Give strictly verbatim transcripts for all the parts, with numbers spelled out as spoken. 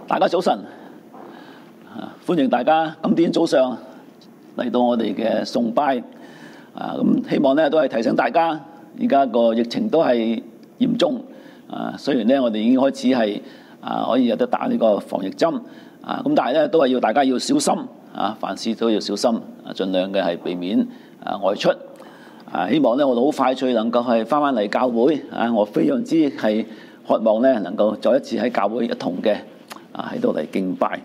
大家早晨，歡迎大家今天早上嚟到我哋嘅崇拜。啊，咁希望咧都係提醒大家，而家個疫情都係嚴重。啊，雖然咧我哋已經開始係啊可以有得打呢個防疫針。啊，咁但係咧都係要大家要小心。啊，凡事都要小心。啊，盡量嘅係避免啊外出。啊，希望咧我哋好快脆能夠係翻返嚟教會。啊，我非常之係渴望咧能夠再一次喺教會一同嘅。啊！喺度嚟敬拜。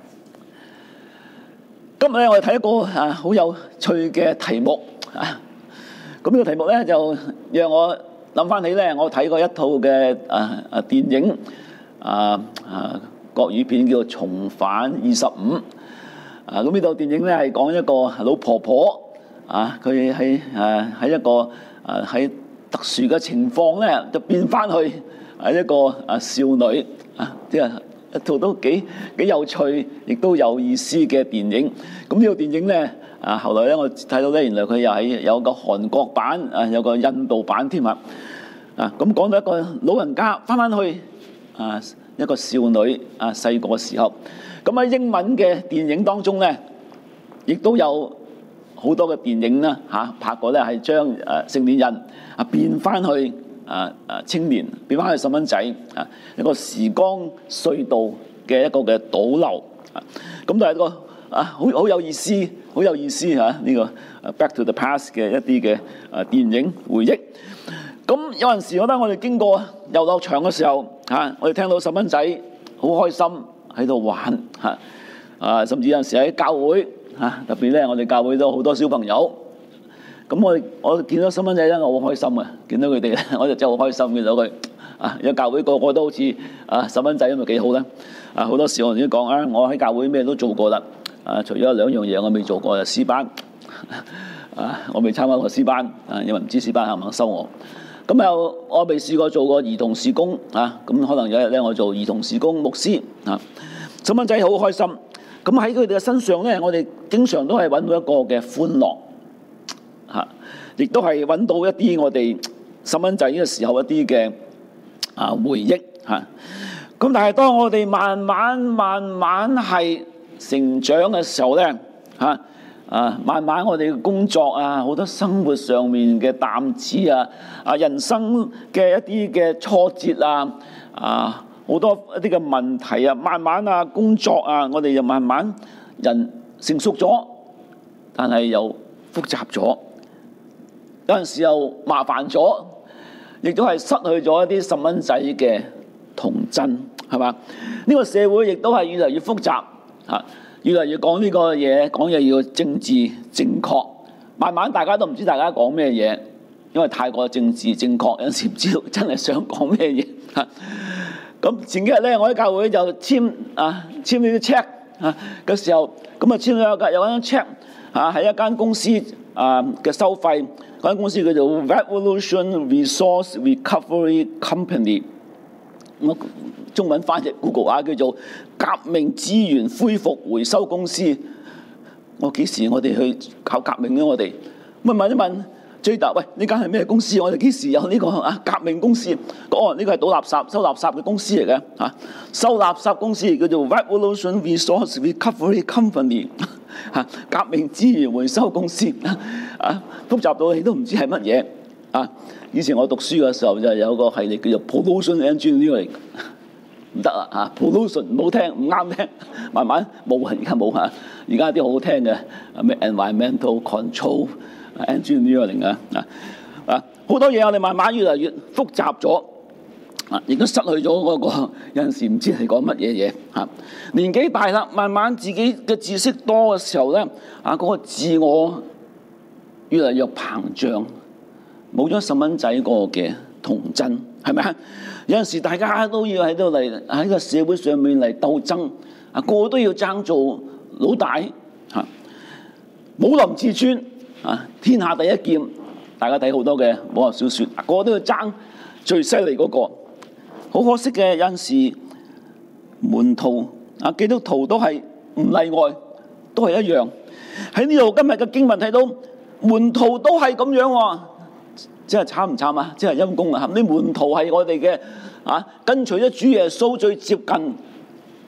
今日咧，我哋睇一個啊好有趣嘅題目啊。咁呢個題目咧，就讓我諗翻起咧，我睇過一套嘅啊啊電影啊啊國語片叫做《重返二十五》啊。咁呢套電影咧係講一個老婆婆啊，佢喺誒喺一個啊喺特殊嘅情況咧，就變翻去係一個啊少女啊，即係。一套都幾幾有趣，亦都有意思嘅電影。咁呢套電影咧，啊後來咧我睇到咧，原來佢又係有個韓國版，啊有個印度版添啊。啊咁講到一個老人家翻返去啊一個少女啊細個時候，咁喺英文嘅電影當中咧，亦都有好多嘅電影啦嚇拍過咧，係將誒成年人啊變翻去。啊啊！青年變翻去細蚊仔啊，一個時光隧道嘅一個嘅倒流啊，咁都係一個啊好好有意思、好有意思嚇呢、這個 Back to the Past 嘅一啲嘅啊電影回憶。咁有陣時，我覺得我哋經過遊樂場嘅時候嚇、啊，我哋聽到細蚊仔好開心喺度玩嚇啊，甚至有陣時喺教會嚇、啊，特別咧我哋教會都好多小朋友。咁我我見到細蚊仔咧，我好開心啊！見到佢哋咧，我就真係好開心見到佢啊！有教會個個都好似啊細蚊仔咁，咪幾好咧？啊好多時我已經講啊，我喺教會咩都做過啦。啊，除咗兩樣嘢我未做過，就詩班啊，我未參加過詩班啊，因為唔知詩班肯唔肯收我。咁又我未試過做過兒童事工啊，咁可能有一日咧，我做兒童事工牧師啊。細蚊仔好開心，咁喺佢哋嘅身上咧，我哋經常都係揾到一個嘅歡樂。嚇，亦都係揾到一啲我哋細蚊仔嘅時候一啲嘅啊回憶嚇。咁但係當我哋慢慢慢慢係成長嘅時候咧嚇啊，慢慢我哋嘅工作啊，好多生活上面嘅擔子啊，啊人生嘅一啲嘅挫折啊，啊好多一啲嘅問題啊，慢慢啊工作啊，我哋又慢慢人成熟咗，但係又複雜咗。有陣時候麻煩咗，亦都係失去咗一啲細蚊仔嘅童真，係嘛？呢個社會亦都係越嚟越複雜，嚇，越嚟越講呢個嘢，講嘢要政治正確。慢慢大家都唔知大家講咩嘢，因為太過政治正確，有陣時唔知道真係想講咩嘢嚇。咁前幾日咧，我喺教會就簽啊簽呢啲 check 啊嘅時候，咁啊簽咗有個有張 check 啊喺一間公司啊嘅收費。嗰間公司叫做 Revolution Resource Recovery Company， 我中文翻譯 Google 啊，叫做革命資源恢復回收公司。我幾時我哋去搞革命咧？我哋咁問一問 Jada， 喂，呢間係咩公司？我哋幾時有呢個啊革命公司？哦，呢個係倒垃圾、收垃圾嘅公司嚟嘅嚇，收垃圾公司叫做 Revolution Resource Recovery Company。嚇，革命資源回收公司啊，複雜到你都唔知係乜嘢啊！以前我讀書嘅時候就有個系列叫做 Pollution Engineering， 唔得啦嚇 ，Pollution 唔好聽，唔啱聽，慢慢冇啊，而家冇嚇，而家啲好好聽嘅咩 Environmental Control Engineering 啊啊，好多嘢我哋慢慢越嚟越複雜咗。啊！亦都失去咗嗰個有陣時唔知係講乜嘢嘢嚇。年紀大啦，慢慢自己嘅知識多嘅時候咧，啊嗰個自我越嚟越膨脹，冇咗細蚊仔個嘅童真，係咪啊？有陣時大家都要喺度嚟喺個社會上面嚟鬥爭，啊個個都要爭做老大嚇，武林至尊啊，天下第一劍。大家睇好多嘅武俠小説，個個都要爭最犀利嗰個。好可惜嘅，有陣時門徒啊，基督徒都係唔例外，都係一樣。喺呢度今日嘅經文睇到門徒都係咁樣喎，即係慘唔慘啊？即係陰公啊！啲門徒係我哋嘅啊，跟隨咗主耶穌最接近、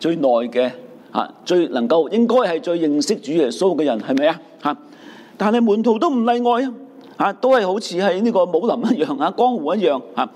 最耐嘅嚇，最能夠應該係最認識主耶穌嘅人，係咪啊？嚇！但係門徒都唔例外啊！嚇，都係好似喺呢個武林一樣啊，江湖一樣嚇。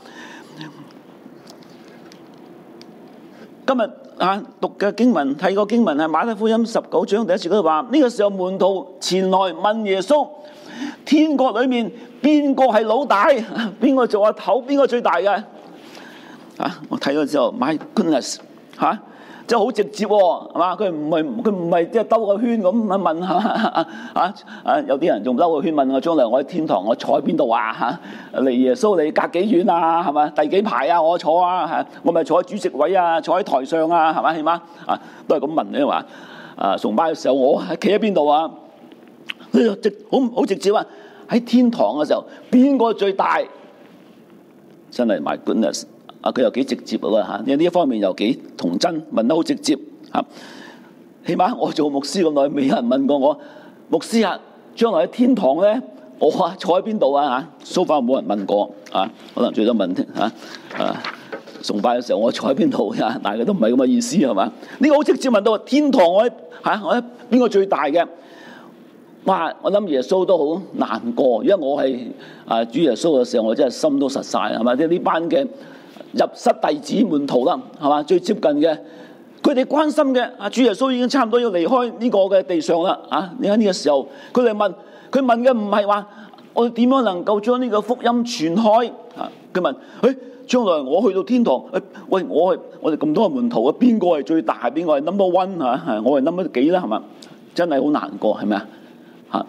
今日啊讀嘅經文睇個經文係馬太福音十九章第一節嗰度話：呢個時候門徒前來問耶穌，天國裏面邊個係老大？邊個做阿頭？邊個最大嘅？啊！我睇咗之後 ，My goodness 嚇！即係好直接喎，係嘛？佢唔係佢唔係即係兜個圈咁問問嚇啊啊！有啲人仲兜個圈問我，將來我喺天堂我坐喺邊度啊？嚇！離耶穌你隔幾遠啊？係嘛？第幾排啊？我坐啊？係我咪坐喺主席位啊？坐喺台上啊？係嘛？係嘛？啊，都係咁問你話啊！崇拜嘅時候我係企喺邊度啊？直好好直接啊！喺天堂嘅時候邊個最大？真係 My goodness！啊！佢又幾直接喎嚇，呢一方面又幾童真，問得好直接嚇。起碼我做牧師咁耐，未有人問過我牧師啊，將來喺天堂咧，我啊坐喺邊度啊嚇？so far冇人問過啊，可能最多問嚇啊崇拜嘅時候我坐喺邊度啊？但係佢都唔係咁嘅意思係嘛？呢個好直接問到天堂我喺嚇我喺邊個最大嘅？哇！我諗耶穌都好難過，因為我係啊主耶穌嘅時候，我真係心都實晒係嘛？即係呢班嘅入室弟子門徒啦，係嘛？最接近嘅，佢哋關心嘅啊，主耶穌已經差唔多要離開呢個嘅地上啦啊！你喺呢個時候，佢哋問，佢問嘅唔係話我哋點樣能夠將呢個福音傳開啊？佢問，誒，將來我去到天堂，誒，喂，我係我哋咁多個門徒啊，邊個係最大？邊個係 number one 啊？我係 number 幾啦？係嘛？真係好難過，係咪啊？嚇！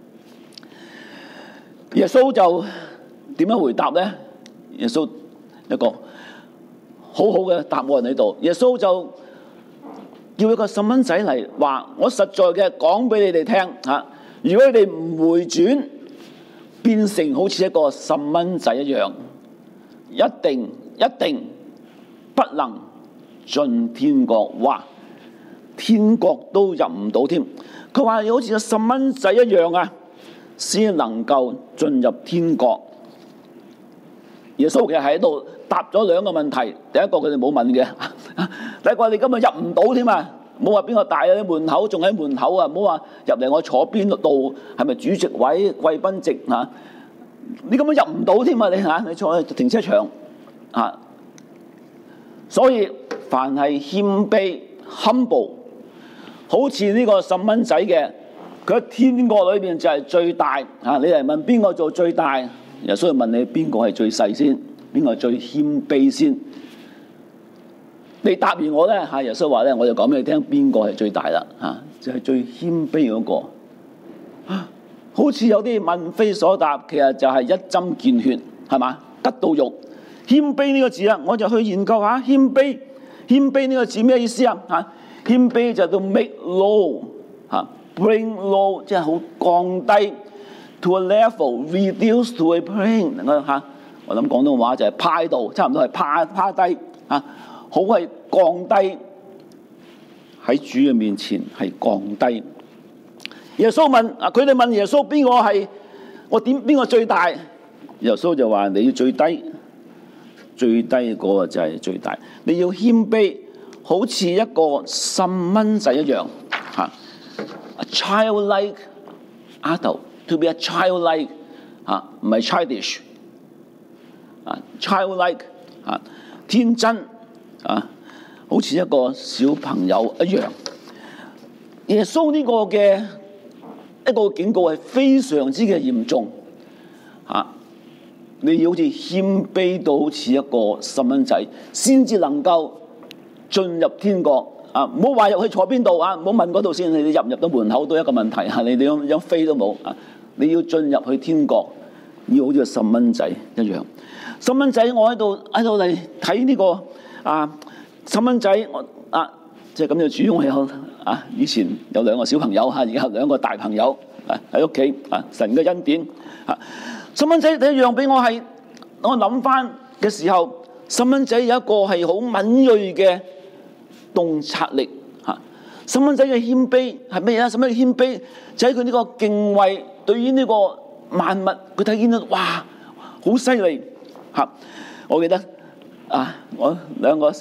耶穌就點樣回答咧？耶穌一個好好嘅答案喺度，耶穌就叫一個細蚊仔嚟話：我實在嘅講俾你哋聽嚇，如果你哋唔回轉，變成好似一個細蚊仔一樣，一定一定不能進天國。哇！天國都入唔到添。佢話好似個細蚊仔一樣啊，先能夠進入天國。耶穌其實喺度答咗兩個問題，第一個佢哋冇問嘅，第一個你今日入唔到添啊，冇話邊個大啊，啲門口仲喺門口啊，冇話入嚟我坐邊度，係咪主席位、貴賓席啊？你根本入唔到添啊！你嚇你坐喺停車場啊，所以凡係謙卑 humble， 好似呢個細蚊仔嘅，佢喺天國裏邊就係最大啊！你嚟問邊個做最大？耶穌問你邊個係最細先，邊個係最謙卑先？你答完我咧，嚇耶穌話咧，我就講俾你聽邊個係最大啦，嚇就係最謙卑嗰個。好似有啲問非所答，其實就係一針見血，係嘛？得到肉。謙卑呢個字啊，我就去研究下謙卑。謙卑呢個字咩意思啊？嚇，謙卑就叫 make low 嚇 ，bring low 即係好降低 to a level reduce to a plane 嚇。我諗廣東話就係趴度，差唔多係趴趴低嚇，好係降低喺主嘅面前係降低。耶穌問啊，佢哋問耶穌邊個係我點邊個最大？耶穌就話你要最低，最低嗰個就係最大。你要謙卑，好似一個細蚊仔一樣嚇。A childlike adult to be a childlike 嚇，唔係 childish 啊 ，childlike 啊，天真啊，好似一個小朋友一樣。耶穌呢個嘅一個警告係非常之嘅嚴重嚇，你要好似謙卑到好似一個細蚊仔，先至能夠進入天國啊！唔好話入去坐邊度啊，唔好問嗰度先，你入唔入到門口都一個問題嚇，你你樣樣飛都冇啊！你要進入去天國，要好似個細蚊仔一樣。細蚊仔，我喺度喺度嚟睇呢個啊細蚊仔，我啊〜即係咁就主，我有啊！以前有兩個小朋友嚇，而家有兩個大朋友啊喺屋企啊，神嘅恩典啊！細蚊仔第一樣俾我係，我諗翻嘅時候，細蚊仔有一個係好敏鋭嘅洞察力嚇。細蚊仔嘅謙卑係咩啊？細蚊仔嘅謙卑就喺佢呢個敬畏，對於呢個萬物，佢睇見到哇，好犀利嚇！我記得啊，我兩個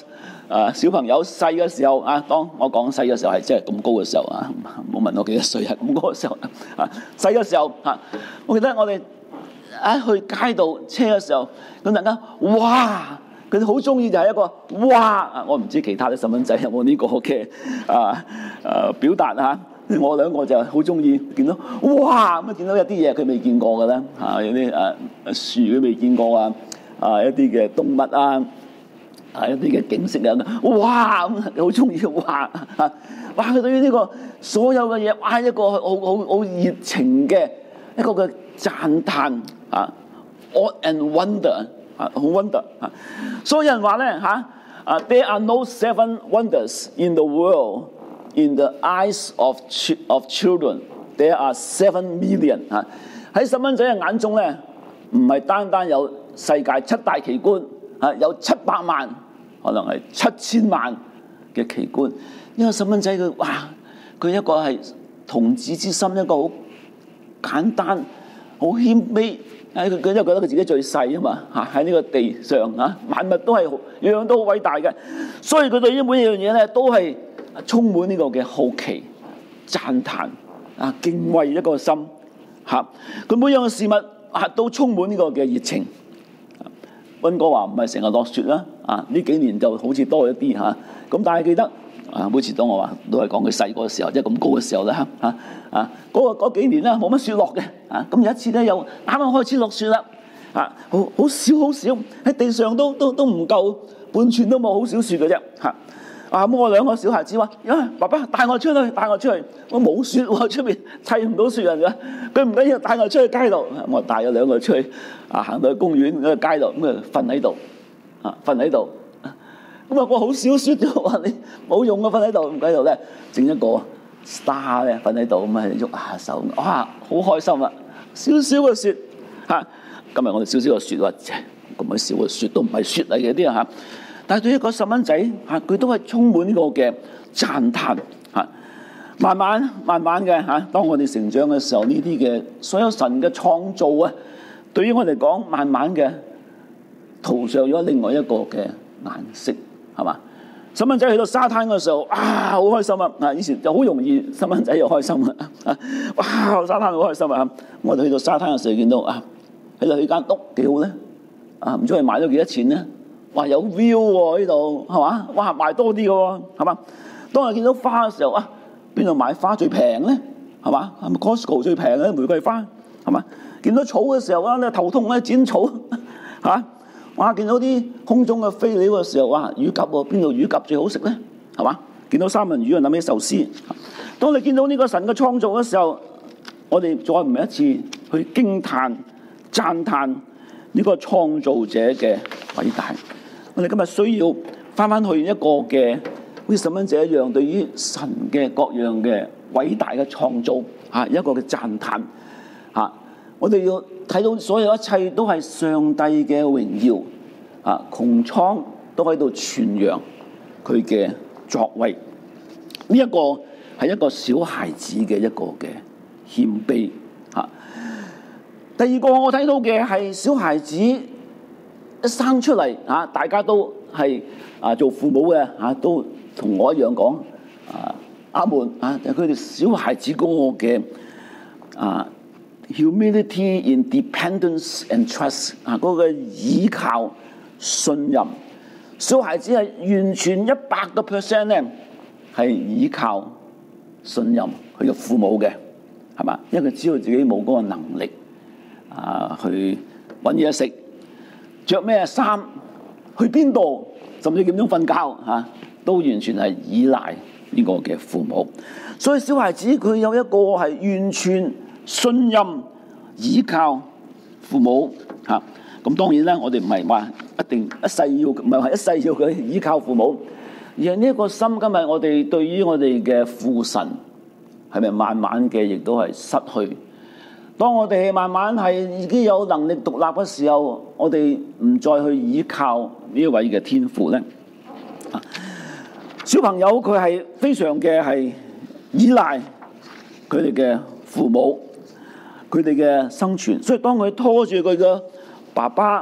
啊小朋友細嘅時候啊，當我講細嘅時候係即係咁高嘅時候啊，冇問我幾多歲係咁高嘅時候啊，細嘅時候啊，我記得我哋一去街道車嘅時候，咁突然間哇！佢哋好中意就係一個哇！我唔知其他啲細蚊仔有冇呢個嘅啊啊表達嚇。我兩個就好中意見到哇咁啊，見到一啲嘢佢未見過嘅咧嚇，有啲誒樹佢未見過啊，啊一啲嘅動物啊，啊一啲嘅景色啊，哇咁好中意哇嚇！哇佢對於呢個所有嘅嘢，哇一個好好好熱情嘅一個嘅讚歎啊 ，awe and wonder。啊，好 wonder 啊！所以有人話咧嚇，啊 ，There are no seven wonders in the world in the eyes of of children. There are seven million 啊！喺細蚊仔嘅眼中咧，唔係單單有世界七大奇觀啊，有七百萬，可能係七千萬嘅奇觀。因為細蚊仔佢哇，佢一個係童子之心，一個好簡單、好謙卑。佢佢因為覺得佢自己最細啊嘛嚇，喺呢個地上啊，萬物都係樣樣都好偉大嘅，所以佢對於每一樣嘢咧都係充滿呢個嘅好奇、讚歎啊、敬畏一個心嚇。佢每樣事物啊都充滿呢個嘅熱情。溫哥華唔係成日落雪啦啊，呢幾年就好似多一啲嚇。咁但係記得啊，每次當我話都係講佢細個嘅時候，即係咁高嘅時候咧嚇嚇啊，嗰個嗰幾年咧冇乜雪落嘅啊，咁有一次咧又啱啱開始落雪啦啊，好好少好少喺地上都都都唔夠半寸都冇，好少雪嘅啫嚇啊！咁我兩個小孩子話：啊，爸爸帶我出去，帶我出去，我冇雪喎，出邊砌唔到雪人㗎。佢唔緊要，帶我出去街度，我帶咗兩個出去啊，行到去公園嗰個街度咁啊，瞓喺度啊，瞓喺度。咁啊，我好少雪啫，話你冇用啊，瞓喺度，唔喺度咧，整一個 star 咧，瞓喺度咁啊，喐下手，哇，好開心啊！少少嘅雪嚇，今日我哋少少嘅雪話，咁鬼少嘅雪都唔係雪嚟嘅啲啊嚇。但係對於一個細蚊仔嚇，佢都係充滿呢個嘅讚歎嚇。慢慢慢慢嘅嚇，當我哋成長嘅時候，呢啲嘅所有神嘅創造啊，對於我哋講，慢慢嘅塗上咗另外一個嘅顏色。係嘛？細蚊仔去到沙灘嘅時候，啊，好開心啊！啊，以前就好容易，細蚊仔又開心啊！哇，沙灘好開心啊！我哋去到沙灘嘅時候，見到啊，喺度起間屋幾好咧，啊，唔知係買咗幾多錢咧？哇，有 view 喎呢度，係嘛？哇，賣多啲嘅喎，係嘛？當我見到花嘅時候啊，邊度買花最平咧？係嘛？係咪 Costco 最平嘅玫瑰花？係嘛？見到草嘅時候啊，你頭痛咧剪草，嚇！哇！見到啲空中嘅飛鳥嘅時候，哇！乳鴿喎，邊度乳鴿最好食咧？係嘛？見到三文魚啊，諗起壽司。當你見到呢個神嘅創造嘅時候，我哋再唔係一次去驚歎、讚歎呢個創造者嘅偉大。我哋今日需要翻翻去一個嘅，好似細蚊仔一樣，對於神嘅各樣嘅偉大嘅創造嚇，一個嘅讚歎嚇。我哋要睇到所有一切都係上帝嘅榮耀啊！穹蒼都喺度傳揚佢嘅作為。呢、這、一個係一個小孩子嘅一個嘅謙卑啊。第二個我睇到嘅係小孩子一生出嚟啊，大家都係啊做父母嘅啊，都同我一樣講啊阿門啊！佢哋小孩子嗰個嘅啊。Humility, independence and trust 啊，嗰個倚靠、信任，小孩子係完全一百個 percent 咧，係倚靠、信任佢嘅父母嘅，係嘛？因為佢知道自己冇嗰個能力啊，去揾嘢食、着咩衫、去邊度，甚至點樣瞓覺嚇、啊，都完全係依賴呢個嘅父母。所以小孩子佢有一個係完全信任、倚靠父母嚇，咁、啊、當然咧，我哋唔係話一定一世要，唔係話一世要佢倚靠父母，而係呢一個心。今日我哋對於我哋嘅父神係咪慢慢嘅，亦都係失去。當我哋慢慢係已經有能力獨立嘅時候，我哋唔再去倚靠呢一位嘅天父咧。啊，小朋友佢係非常嘅係依賴佢哋嘅父母。佢哋嘅生存，所以當佢拖住佢嘅爸爸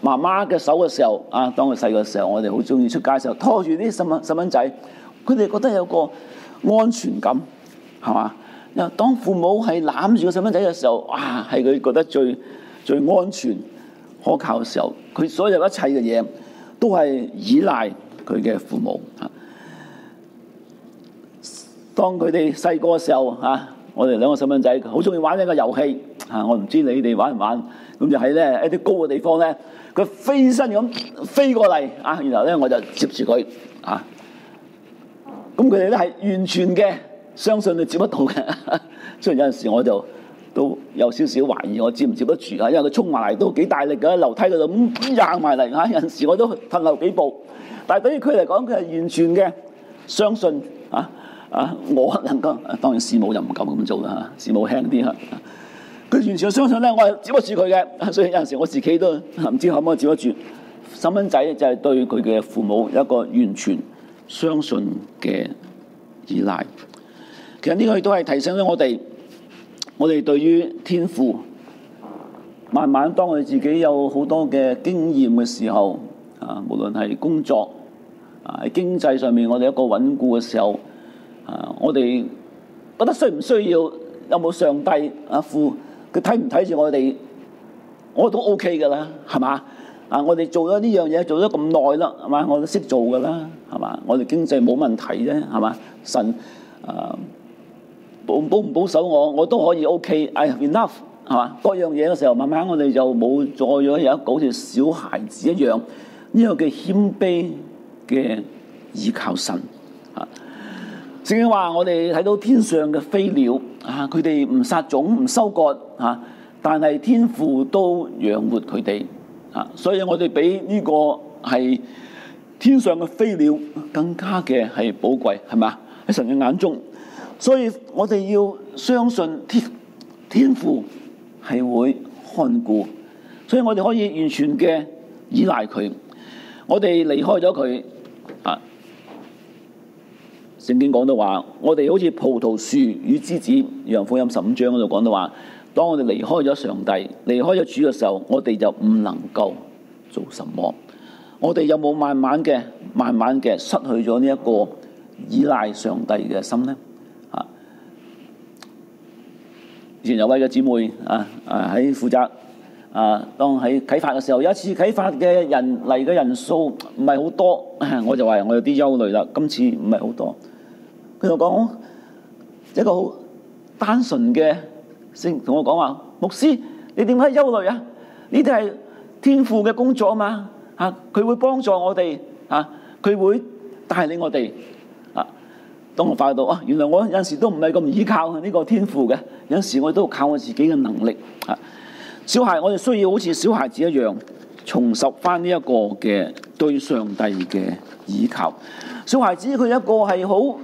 媽媽嘅手嘅時候啊，當佢細個時候，我哋好中意出街嘅時候拖住啲細蚊細蚊仔，佢哋覺得有個安全感，係嘛？因為當父母係攬住個細蚊仔嘅時候，哇，係佢覺得最最安全可靠嘅時候。佢所有一切嘅嘢都係依賴佢嘅父母啊。當佢哋細個嘅時候啊，我哋兩個細蚊仔好中意玩一個遊戲啊，我唔知你哋玩唔玩？咁就喺咧一啲高嘅地方咧，佢飛身咁飛過嚟啊，然後咧我就接住佢啊。咁佢哋咧係完全嘅相信你接得到嘅。雖然有陣時我就都有少少懷疑我接唔接得住啊，因為佢衝埋嚟都幾大力嘅，樓梯嗰度咁掟埋嚟嚇，有陣時我都褪後幾步。但係對於佢嚟講，佢係完全嘅相信啊啊！我能夠當然師母就唔敢咁做啦嚇，師母輕啲嚇。佢完全相信咧，我係接得住佢嘅，所以有陣時我自己都唔知可唔可以接得住。細蚊仔就係對佢嘅父母有一個完全相信嘅依賴。其實呢個都係提醒咗我哋，我哋對於天父，慢慢當我哋自己有好多嘅經驗嘅時候，啊，無論係工作啊喺經濟上面，我哋一個穩固嘅時候，啊，我哋覺得需唔需要有冇上帝啊父？佢睇唔睇住我哋，我都 OK 㗎啦，係嘛？啊，我哋做咗呢樣嘢做咗咁耐啦，係嘛？我都識做㗎啦，係嘛？我哋經濟冇問題啫，係嘛？神啊保保唔保守我，我都可以 OK，I have enough，係嘛？各樣嘢嘅時候，慢慢我哋就冇再咗有一個好似小孩子一樣呢個嘅謙卑嘅依靠神啊。聖經話我哋睇到天上嘅飛鳥啊，佢哋唔撒種唔收割啊，但係天父都養活佢哋啊，所以我哋比呢個係天上嘅飛鳥更加嘅係寶貴，係咪啊？喺神嘅眼中，所以我哋要相信天天父係會看顧，所以我哋可以完全嘅依賴佢。我哋離開咗佢啊。聖經講到話，我哋好似葡萄樹與枝子，約翰福音十五章嗰度講到話，當我哋離開咗上帝、離開咗主嘅時候，我哋就唔能夠做什麼。我哋有冇慢慢嘅、慢慢嘅失去咗呢一個依賴上帝嘅心呢？啊！以前有位嘅姊妹啊啊喺負責啊，當喺啟發嘅時候，有一次啟發嘅人嚟嘅人數唔係好多，我就話我有啲憂慮啦。今次唔係好多。佢就講一個好單純嘅聲，同我講話：牧師，你點解憂慮啊？呢啲係天父嘅工作啊嘛，嚇佢會幫助我哋，嚇佢會帶領我哋。啊，當我發覺到啊，原來我有陣時都唔係咁依靠呢個天父嘅，有陣時我都靠我自己嘅能力。啊，小孩我哋需要好似小孩子一樣，重拾翻呢一個嘅對上帝嘅依靠。小孩子佢一個係好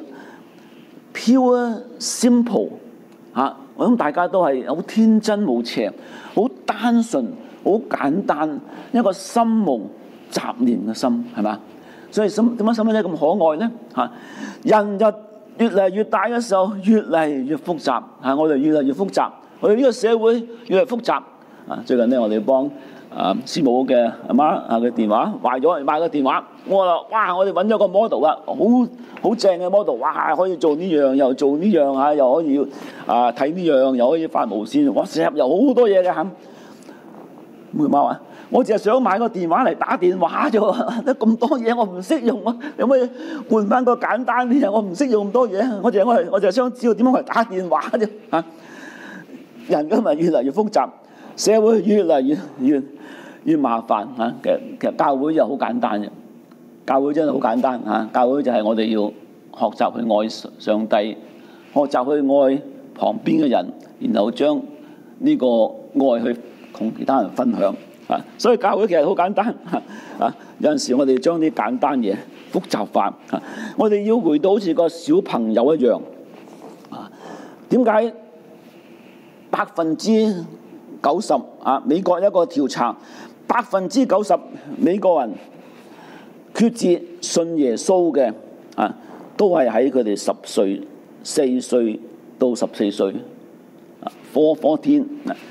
pure simple 嚇，我諗大家都係好天真無邪、好單純、好簡單，一個心無雜念嘅心，係嘛？所以點解細蚊仔咁可愛咧？嚇，人就越嚟越大嘅時候，越嚟越複雜嚇，我哋越嚟越複雜，我哋呢個社會越嚟越複雜啊！最近咧，我哋幫啊師母嘅阿媽啊嘅電話壞咗，買個電話，我話哇，我哋揾咗個 model 啦，好好正嘅 model， 哇，可以做呢樣又做呢樣啊，又可以啊睇呢樣，又可以發無線，哇，成日又好多嘢嘅嚇。妹媽話：我淨係想買個電話嚟打電話啫，得咁多嘢我唔識用啊，有冇換翻個簡單啲啊？我唔識用咁多嘢，我淨係我係我淨係想知道點樣嚟打電話啫嚇。人今日越嚟越複雜，社會越嚟越越越麻煩嚇。其實其實教會又好簡單嘅，教會真係好簡單嚇。教會就係我哋要學習去愛上帝，學習去愛旁邊嘅人，然後將呢個愛去同其他人分享啊。所以教會其實好簡單啊。有陣時我哋將啲簡單嘢複雜化啊。我哋要回到好似個小朋友一樣啊。點解百分之九十啊？美國一個調查，百分之九十美國人決志信耶穌嘅啊，都係喺佢哋十歲、四歲到十四歲啊，four fourteen。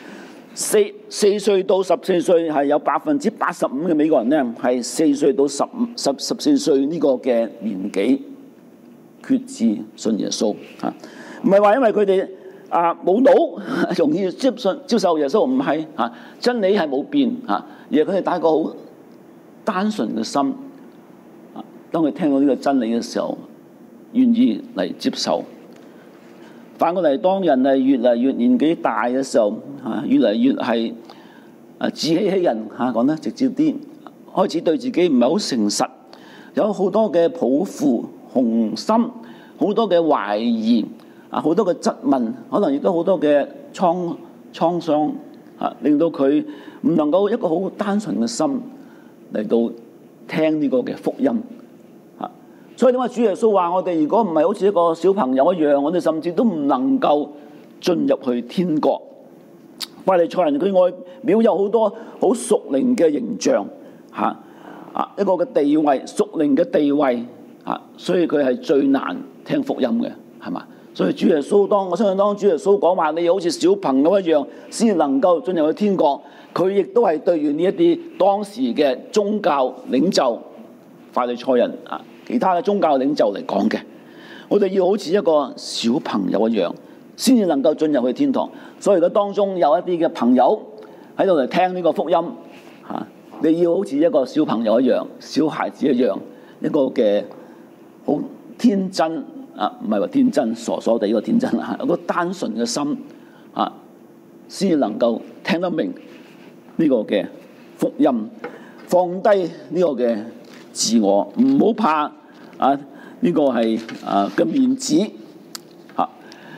四四歲到十四歲係有百分之八十五嘅美國人咧，係四歲到十五十十四歲呢個嘅年紀決志信耶穌嚇，唔係話因為佢哋啊冇腦容易接信接受耶穌，唔係嚇，真理係冇變嚇，而係佢哋帶個好單純嘅心啊，當佢聽到呢個真理嘅時候，願意嚟接受。反過嚟，當人係越嚟越年紀大嘅時候，嚇越嚟越係啊自欺欺人嚇，講得直接啲，開始對自己唔係好誠實，有好多嘅抱負、雄心，好多嘅懷疑啊，好多嘅質問，可能亦都好多嘅創創傷啊，令到佢唔能夠一個好單純嘅心嚟到聽呢個嘅福音。所以點解主耶穌話我哋如果唔係好似一個小朋友一樣，我哋甚至都唔能夠進入去天國。法利賽人佢外表有好多好屬靈嘅形象嚇啊，一個嘅地位，屬靈嘅地位啊，所以佢係最難聽福音嘅，係嘛？所以主耶穌當我相信當主耶穌講話你好似小朋友一樣先能夠進入去天國，佢亦都係對住呢一啲當時嘅宗教領袖法利賽人啊，其他嘅宗教領袖嚟講嘅，我哋要好似一個小朋友一樣，先至能夠進入去天堂。所以如果當中有一啲嘅朋友喺度嚟聽呢個福音嚇，你要好似一個小朋友一樣，小孩子一樣，一個嘅好天真啊，唔係話天真傻傻地呢個天真啊，一個單純嘅心啊，先至能夠聽得明呢個嘅福音，放低呢個嘅自我，唔好怕啊！呢、這個係啊嘅面子嚇。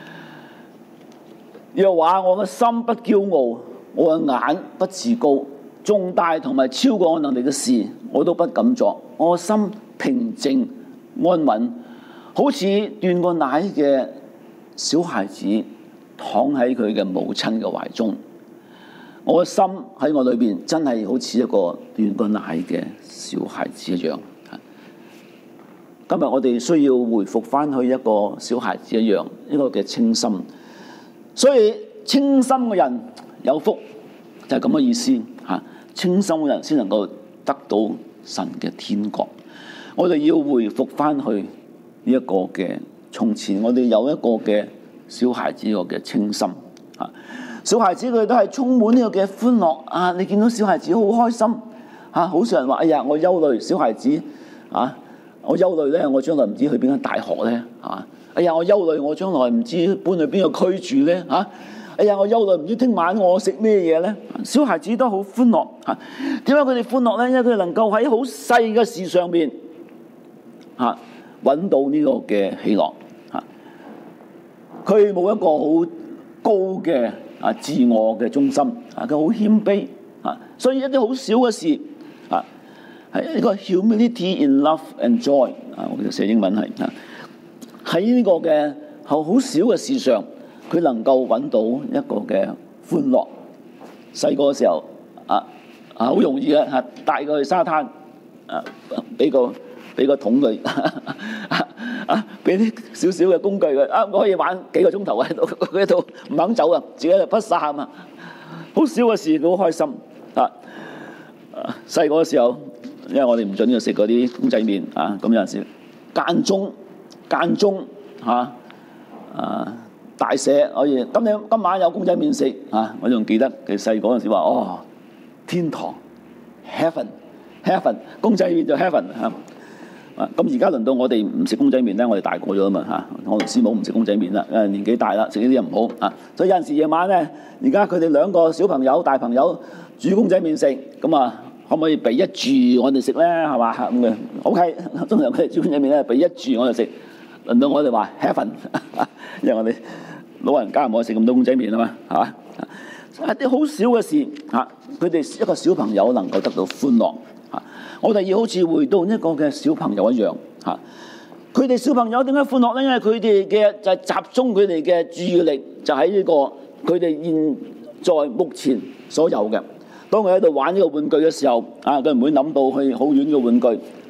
若話我嘅心不驕傲，我嘅眼不自高，重大同埋超過我能力嘅事，我都不敢作。我嘅心平靜安穩，好似斷過奶嘅小孩子躺喺佢嘅母親嘅懷中。我嘅心喺我裏邊真係好似一個斷過奶嘅小孩子一樣。今日我哋需要回復翻去一個小孩子一樣，一個嘅清心。所以清心嘅人有福，就係咁嘅意思嚇。清心嘅人先能夠得到神嘅天國。我哋要回復翻去呢一個嘅從前，我哋有一個嘅小孩子個嘅清心嚇。小孩子佢都係充滿呢個嘅歡樂啊！你見到小孩子好開心嚇，好少人話：哎呀，我憂慮。小孩子啊，我憂慮咧，我將來唔知去邊間大學咧嚇。哎呀，我憂慮，我將來唔知搬去邊個區住咧嚇。哎呀，我憂慮，唔知聽晚我食咩嘢咧。小孩子都好歡樂嚇。點解佢哋歡樂咧？因為佢哋能夠喺好細嘅事上面嚇揾到呢個嘅喜樂嚇。佢冇一個好高嘅啊自我嘅中心啊，佢好謙卑啊，所以一啲好少嘅事啊，係一個 humility in love and joy 啊，我哋寫英文係啊，喺呢個嘅好好少嘅事上，佢能夠揾到一個嘅歡樂。細個嘅時候啊啊，好容易嘅嚇，帶佢去沙灘啊，俾個俾個桶佢啊，俾啲少少嘅工具佢啊，我可以玩幾個鐘頭喺度，佢喺度唔肯走啊，自己喺度不散啊，好少嘅事佢好開心啊！細個嘅時候，因為我哋唔準要食嗰啲公仔麵啊，咁有陣時間中間中嚇啊大寫可以，今日今晚有公仔麵食啊！我仲記得佢細個嗰陣時話：哦，天堂 heaven heaven 公仔麵就 heaven 嚇。啊！咁而家輪到我哋唔食公仔麵咧，我哋大個咗啊嘛嚇，我同師母唔食公仔麵啦，因為年紀大啦，食呢啲又唔好啊。所以有陣時夜晚咧，而家佢哋兩個小朋友、大朋友煮公仔麵食，咁啊，可唔可以俾一注我哋食咧？係嘛咁嘅 ？OK， 通常佢哋煮公仔麵咧，俾一注我哋食。輪到我哋話 heaven， 因為我哋老人家唔可以食咁多公仔麵啊嘛，係嘛？一啲好少嘅事嚇，佢哋一個小朋友能夠得到歡樂。我哋要好似回到一個嘅小朋友一樣嚇，佢哋小朋友點解歡樂咧？因為佢哋嘅就係集中佢哋嘅注意力就喺呢個佢哋現在目前所有嘅。當佢喺度玩呢個玩具嘅時候，啊，佢唔會諗到去好遠嘅玩具啊。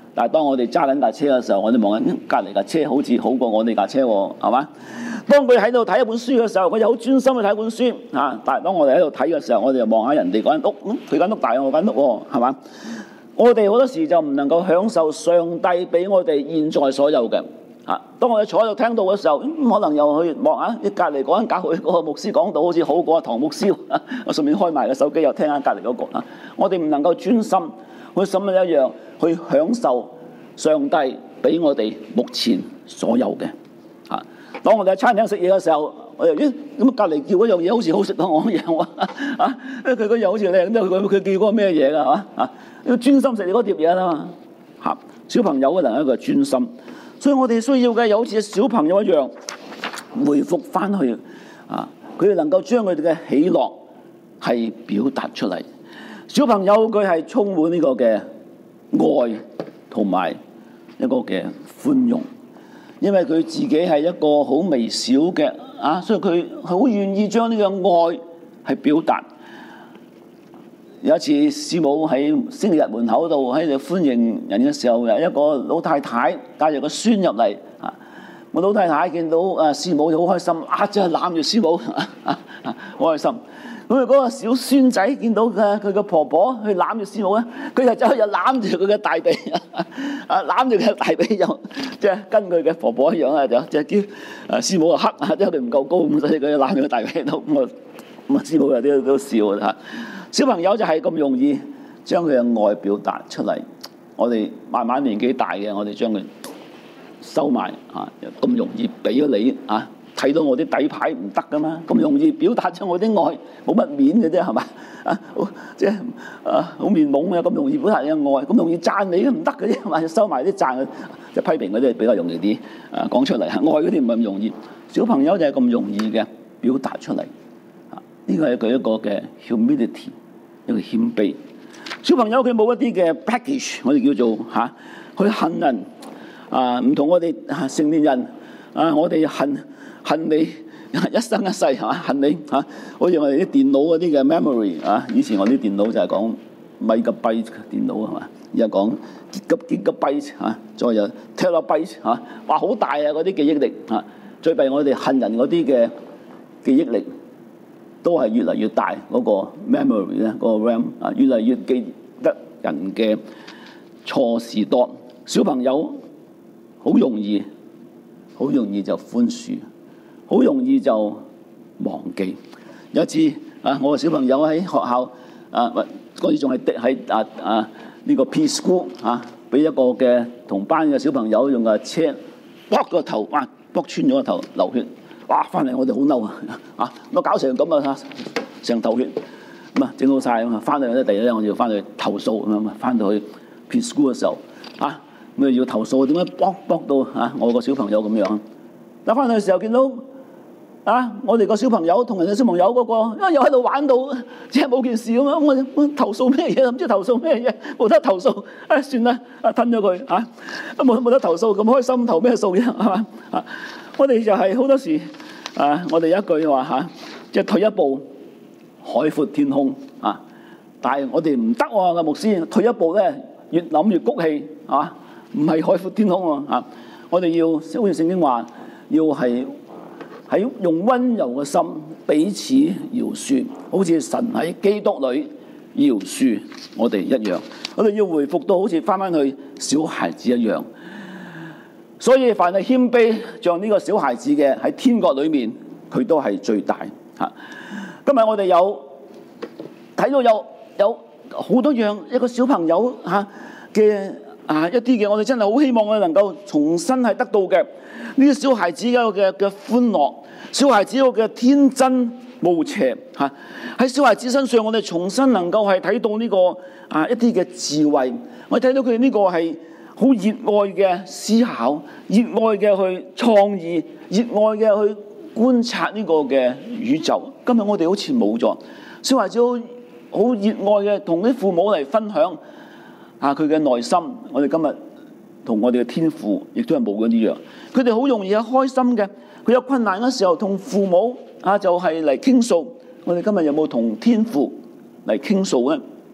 但係當我哋揸緊架車嘅時候，我哋望緊隔離架車好似好過我哋架車喎，係嘛？當佢喺度睇一本書嘅時候，佢就好專心去睇一本書嚇。但係當我哋喺度睇嘅時候，我哋就望下人哋嗰間屋，佢間屋大過我間屋喎，係嘛？我哋好多時就唔能夠享受上帝俾我哋現在所有嘅嚇。當我哋坐喺度聽到嘅時候，可能又去望下隔離嗰間教會嗰個牧師講到好似好過唐牧師，我順便開埋個手機又聽下隔離嗰個啊。我哋唔能夠專心好似咁樣一樣去享受上帝俾我哋目前所有嘅嚇。當我哋喺餐廳食嘢嘅時候，我又咦咁隔離叫嗰樣嘢好似好食到我一樣啊！啊，佢嗰樣好似靚，咁佢佢叫嗰個咩嘢㗎？係嘛啊？要專心食你嗰碟嘢啦嘛嚇。小朋友可能一個專心，所以我哋需要嘅又好似小朋友一樣，回復翻去啊！佢哋能夠將佢哋嘅喜樂係表達出嚟。小朋友佢係充滿呢個嘅愛同埋一個嘅寬容。因為佢自己係一個好微小嘅啊，所以佢好願意將呢個愛係表達。有一次師母喺星期日門口度喺度歡迎人嘅時候，有一個老太太帶住個孫入嚟啊。個老太太見到啊師母就好開心，啊真係攬住師母啊啊啊好開心。咁啊嗰個小孫仔見到嘅佢嘅婆婆去攬住師母咧，佢就走去攬住佢嘅大髀啊，攬住佢嘅大髀就即係跟佢嘅婆婆一樣啊，就即係叫啊師母啊黑啊，因為佢唔夠高咁，所以佢攬住佢大髀都咁啊咁啊師母有啲都笑嚇。小朋友就係咁容易將佢嘅愛表達出嚟。我哋慢慢年紀大嘅，我哋將佢收埋嚇，咁容易俾咗你啊！睇到我啲底牌唔得噶嘛，咁容易表達出我啲愛，冇乜面嘅啫，係嘛啊？即係啊，好面懵嘅，咁容易表達你嘅愛，咁容易讚你都唔得嘅啫，係嘛？收埋啲讚，即係批評嗰啲比較容易啲啊，講出嚟。愛嗰啲唔係咁容易，小朋友就係咁容易嘅表達出嚟啊！呢個係佢一個嘅 humility， 一個謙卑。小朋友佢冇一啲嘅 package， 我哋叫做嚇、啊，去恨人啊，唔同我哋成年人啊，我哋恨。恨你一生一世係嘛？恨你嚇，好似我哋啲電腦嗰啲嘅 memory 啊，以前我啲電腦就係講米個 byte 電腦係嘛，而家講幾個幾個 byte 嚇，再有 terabyte 嚇，哇好大啊嗰啲記憶力嚇，最弊我哋恨人嗰啲嘅記憶力都係越嚟越大嗰個 memory 咧，嗰個 RAM 啊，越嚟越記得人嘅錯事多。小朋友好容易，好容易就寬恕。好容易就忘記。有一次啊，我個小朋友喺學校啊，嗰時仲係喺啊啊呢個 P-School 啊，俾一個嘅同班嘅小朋友用架車剝個頭，哇剝穿咗個頭流血，哇翻嚟我哋好嬲啊！啊我搞成咁啊，成頭血咁啊整好晒咁啊，翻到去咧第二日咧我要翻去投訴咁啊，翻到去 P-School 嘅時候啊，咁啊要投訴點解剝剝到啊我個小朋友咁樣？但翻去嘅時候見到。啊！我哋個小朋友同人哋小朋友嗰、那個，啊又喺度玩到，即係冇件事咁樣。我我投訴咩嘢？唔知投訴咩嘢？冇得投訴，啊算啦，啊吞咗佢啊！冇冇得投訴，咁開心投咩數啫？係嘛啊！我哋就係好多時啊，我哋有一句話嚇，即、啊、係、就是、退一步，海闊天空啊！但係我哋唔得喎，個牧師退一步咧，越諗越谷氣啊！唔係海闊天空喎啊！我哋要好似聖經話，要係。喺用溫柔嘅心彼此饒恕，好似神喺基督裏饒恕我哋一樣。我哋要回復到好似翻返去小孩子一樣。所以凡係謙卑像呢個小孩子嘅，喺天國裏面佢都係最大嚇。今日我哋有睇到有有好多樣一個小朋友嚇嘅啊一啲嘅，我哋真係好希望我哋能夠重新係得到嘅。呢啲小孩子嘅嘅嘅歡樂，小孩子嘅天真無邪嚇，喺小孩子身上，我哋重新能夠係睇到呢個啊一啲嘅智慧，我哋睇到佢哋呢個係好熱愛嘅思考，熱愛嘅去創意，熱愛嘅去觀察呢個嘅宇宙。今日我哋好似冇咗小孩子好好熱愛嘅同啲父母嚟分享啊佢嘅內心。我哋今日同我哋嘅天父亦都係冇咗呢樣。佢哋好容易係開心嘅，佢有困難嘅時候同父母啊就係嚟傾訴。我哋今日有冇同天父嚟傾訴咧？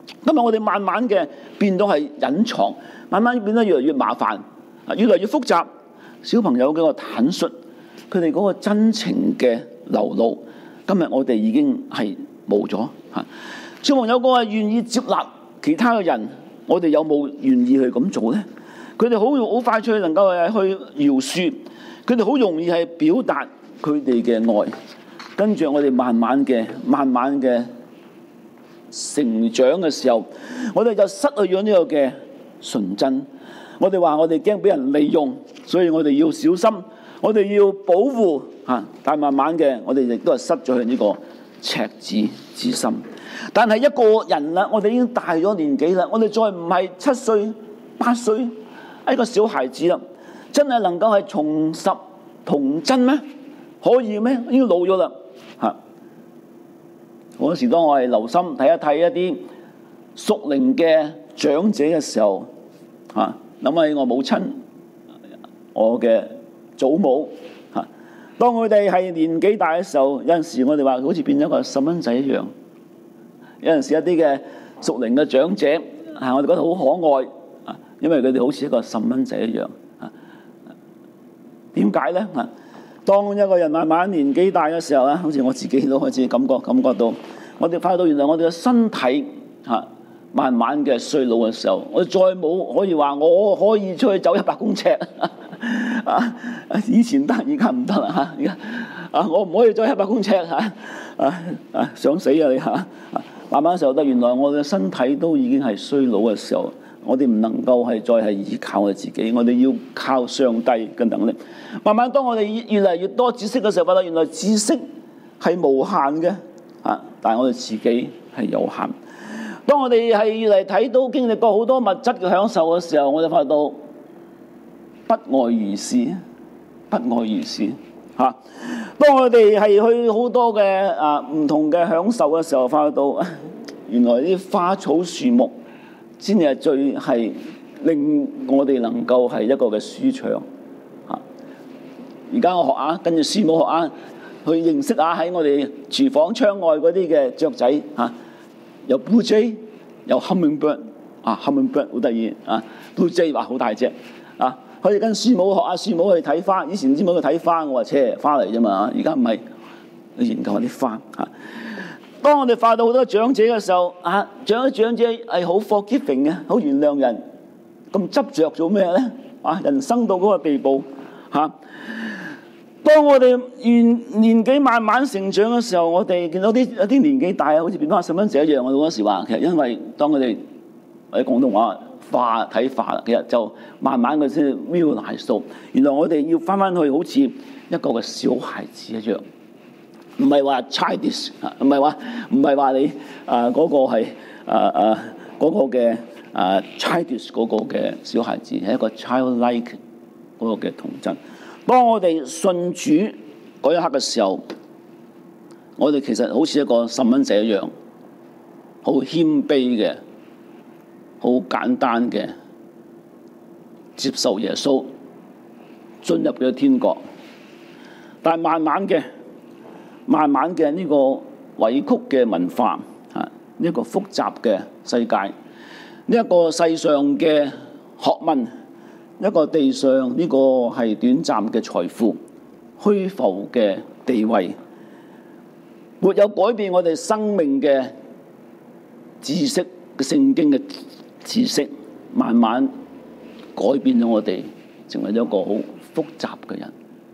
今日我哋慢慢嘅變到係隱藏，慢慢變得越嚟越麻煩，越嚟越複雜。小朋友嘅個坦率，佢哋嗰個真情嘅流露，今日我哋已經係冇咗嚇。小朋友嗰個願意接納其他嘅人，我哋有冇願意去咁做咧？佢哋好好快脆能夠係去饒恕，佢哋好容易係表達佢哋嘅愛。跟住我哋慢慢嘅、慢慢嘅成長嘅時候，我哋就失去咗呢個嘅純真。我哋話我哋驚俾人利用，所以我哋要小心，我哋要保護嚇。但係慢慢嘅，我哋亦都係失咗去呢個赤子之心。但係一個人啦，我哋已經大咗年紀啦，我哋再唔係七歲、八歲一個小孩子啦，真係能夠係重拾童真咩？可以咩？已經老咗啦嚇。嗰時當我係留心睇一睇一啲屬靈嘅長者嘅時候嚇，諗起我母親、我嘅祖母嚇。當佢哋係年紀大嘅時候，有陣時我哋話好似變咗個細蚊仔一樣。有陣時一啲嘅屬靈嘅長者嚇，我哋覺得好可愛啊，因為佢哋好似一個細蚊仔一樣啊。點解咧？啊，當一個人慢慢年紀大嘅時候咧，好似我自己都開始感覺感覺到，我哋發覺到原來我哋嘅身體嚇慢慢嘅衰老嘅時候，我哋再冇可以話我可以出去走一百公尺啊！以前得，而家唔得啦嚇！而家啊，我唔可以走一百公尺嚇啊啊！想死啊你嚇！啊慢慢嘅時候，得原來我嘅身體都已經係衰老嘅時候，我哋唔能夠係再係依靠我自己，我哋要靠上帝嘅能力。慢慢當我哋越嚟越多知識嘅時候，發覺原來知識係無限嘅啊，但係我哋自己係有限。當我哋係越嚟睇到經歷過好多物質嘅享受嘅時候，我哋發覺到不外如是，不外如是嚇。啊當我哋係去好多嘅啊唔同嘅享受嘅時候，發覺到原來啲花草樹木先係最係令我哋能夠係一個嘅舒暢嚇。而家我學下，跟住師母學下，去認識下喺我哋廚房窗外嗰啲嘅雀仔嚇，有 blue jay， 有 hummingbird 啊 hummingbird 好得意啊 ，blue jay 話好大隻啊。可以跟師母學下，師母去睇花。以前師母去睇花，我話車花嚟啫嘛。而家唔係，去研究下啲花嚇。當我哋發到好多長者嘅時候，啊，長咗長者係好 forgiving 嘅，好原諒人。咁執着做咩咧？啊，人生到嗰個地步嚇。當我哋年年紀慢慢成長嘅時候，我哋見到啲有啲年紀大啊，好似變翻細蚊仔一樣。我嗰時話，其實因為當佢哋喺廣東話。化睇化啦，其實就慢慢嘅先 realize 到，原來我哋要翻翻去好似一個嘅小孩子一樣，唔係話 childish 啊，唔係話唔係話你啊嗰個係啊啊嗰個嘅啊 childish 嗰個嘅小孩子，係一個 childlike 嗰個嘅童真。當我哋信主嗰一刻嘅時候，我哋其實好似一個細蚊仔一樣，好謙卑嘅。好簡單嘅接受耶穌進入嘅天國，但係慢慢嘅、慢慢嘅呢個委曲嘅文化啊，呢一個複雜嘅世界，呢一個世上嘅學問，一個地上呢個係短暫嘅財富、虛浮嘅地位，沒有改變我哋生命嘅知識嘅聖經嘅。知識慢慢改變咗我哋，成為咗一個好複雜嘅人。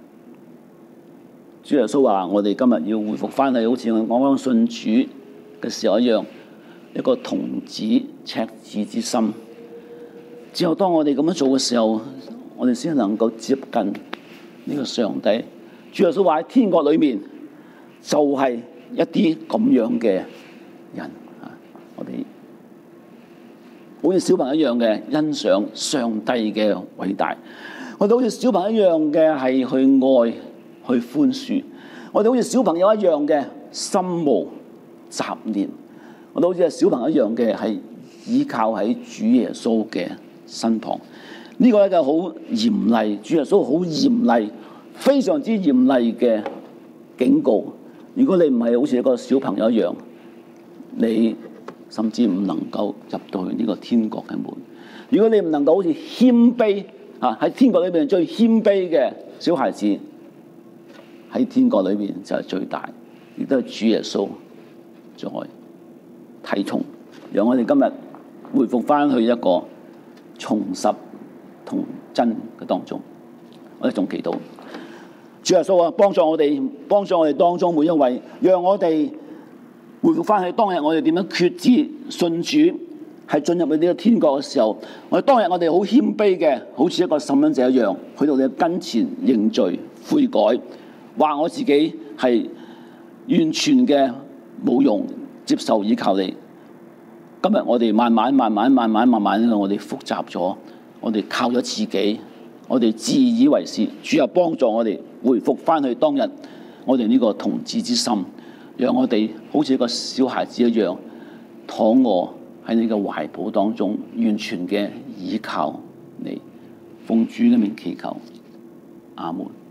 主耶穌話：我哋今日要回復翻去，好似我剛剛信主嘅時候一樣，一個童子赤子之心。只有當我哋咁樣做嘅時候，我哋先能夠接近呢個上帝。主耶穌話喺天國裏面就係一啲咁樣嘅人啊！我哋。好似小朋友一樣嘅欣賞上帝嘅偉大，我哋好似小朋友一樣嘅係去愛、去寬恕，我哋好似小朋友一樣嘅心無雜念，我哋好似係小朋友一樣嘅係依靠喺主耶穌嘅身旁。呢、這個係一個好嚴厲，主耶穌好嚴厲，非常之嚴厲嘅警告。如果你唔係好似一個小朋友一樣，你甚至唔能夠入到去呢個天國嘅門。如果你唔能夠好似謙卑啊，喺天國裏邊最謙卑嘅小孩子，喺天國裏邊就係最大，亦都係主耶穌在睇重。讓我哋今日回復翻去一個重拾同真嘅當中。我哋仲祈禱，主耶穌啊，幫助我哋，幫助我哋當中每一位，讓我哋回復翻去當日我哋點樣決志信主，係進入去呢個天國嘅時候，我哋當日我哋好謙卑嘅，好似一個審判者一樣，去到你嘅跟前認罪悔改，話我自己係完全嘅冇用，接受依靠你。今日我哋慢慢慢慢慢慢慢慢我哋複雜咗，我哋靠咗自己，我哋自以為是。主又幫助我哋回復翻去當日我哋呢個童子之心，讓我哋好似一個小孩子一樣躺臥喺你嘅懷抱當中，完全嘅倚靠你。奉主嘅名祈求，阿門。